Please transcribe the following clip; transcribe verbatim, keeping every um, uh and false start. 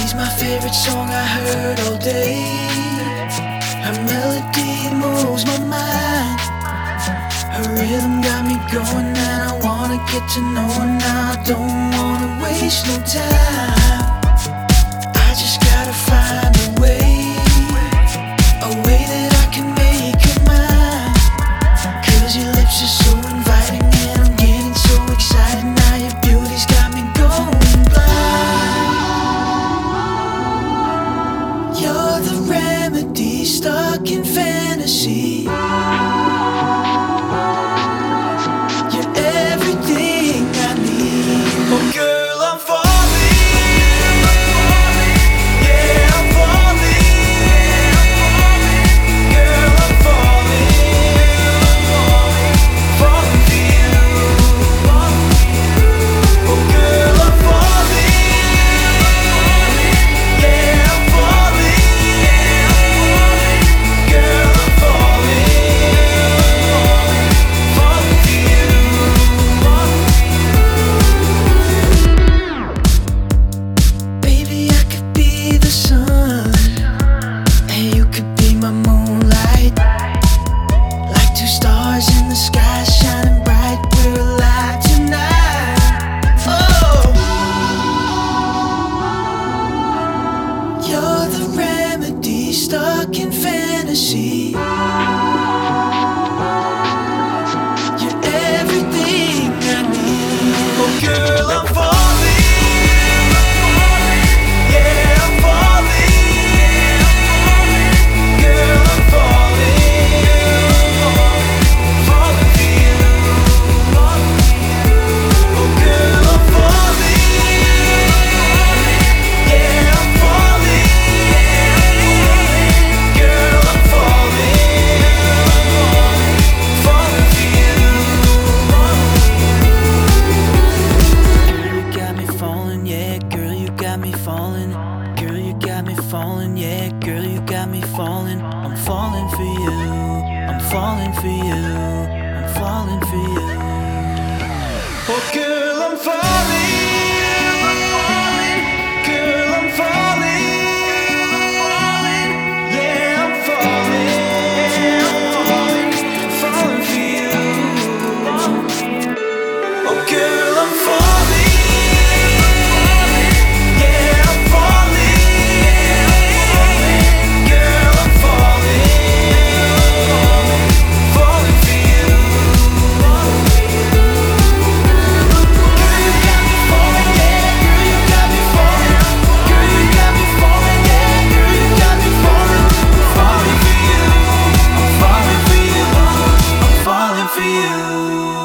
my favorite song I heard all day. Her melody moves my mind. Her rhythm got me going and I wanna get to know her now. I don't wanna waste no time. I just gotta find a way, a way that I can make her mine. Cause your lips are so inviting and I'm getting so excited. Now your beauty's got me going blind. You're the remedy, stuck in fantasy. You're everything I need. Oh girl, I'm falling. Yeah, I'm falling. Girl, I'm falling. Falling for you. Oh girl, I'm falling. Yeah, I'm falling. Girl, I'm falling. Falling for you. Baby, I could be the sun, and you could be my moonlight. Like two stars in the sky, shining bright. We're alive tonight. Oh, you're the remedy, stuck in fantasy. You're everything I need. Oh girl, I'm falling. Yeah, I'm falling. Girl, I'm falling. Falling for you. Oh girl, I'm falling. Yeah, I'm falling. Girl, I'm falling. Falling for you. Girl, you got me falling, yeah. Girl, you got me falling. Girl, you got me falling, yeah. Girl, you got me falling. I'm falling for you. I'm falling for you. I'm falling for you. Oh, girl, I'm falling. Girl, I'm falling. Yeah, I'm falling. Falling for you. Oh girl, I'm falling. Yeah, I'm falling. Girl, I'm falling. Falling for you. Girl, you got me falling, yeah. Girl, you got me falling. Girl, you got me falling, yeah. Girl, you got me falling. I'm falling for you. I'm falling for you. I'm falling for you.